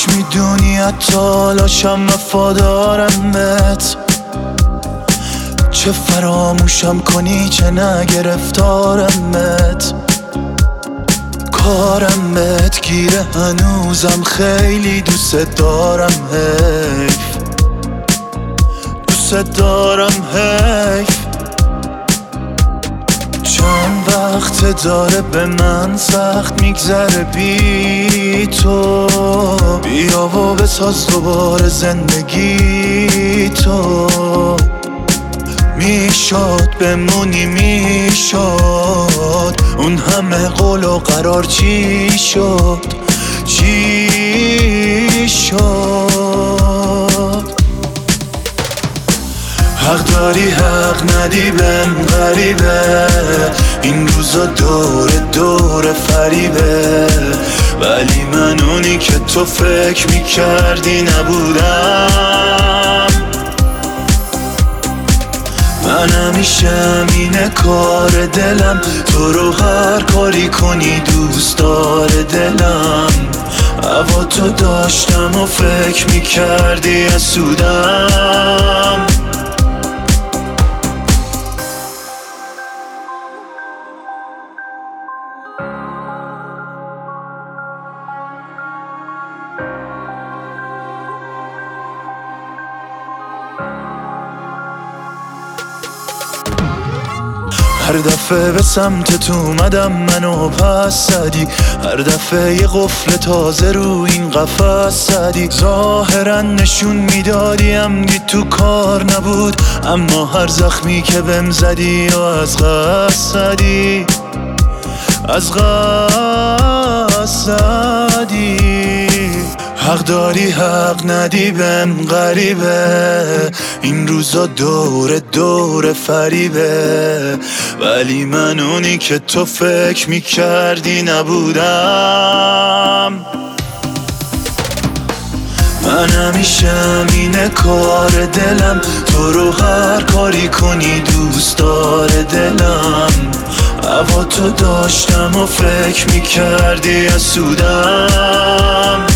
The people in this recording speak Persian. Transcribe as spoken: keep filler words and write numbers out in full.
میدونی حتالاشم وفادارم بهت، چه فراموشم کنی چه نگرفتارم بهت. کارم بهت گیره هنوزم خیلی دوست دارم حیف، دوست دارم حیف. چند وقت داره به من سخت میگذره بی تو، بیا و بساز دوباره زندگی تو. میشد بمونی میشد، اون همه قول و قرار چی شد چی شد. حق داری حق ندی بهم غریبه، این روزا دور دور فریبه، ولی من اونی که تو فکر میکردی نبودم. من همیشه اینه کار دلم، تو رو هر کاری کنی دوست داره دلم. هوا تو داشتم و فکر میکردی حسودم. هر دفعه به سمتت اومدم منو پس زدی، هر دفعه یه قفل تازه رو این قفس زدی. ظاهرا نشون میدادی عمدی تو کار نبود، اما هر زخمی که بهم زدی و از قصد زدی، از قصد زدی. حق داری حق ندی بهم غریبه، این روزا دور دور فریبه، ولی من اونی که تو فکر میکردی نبودم. من همیشه اینه کار دلم، تو رو هر کاری کنی دوست داره دلم. هوا تو داشتم و فکر میکردی حسودم.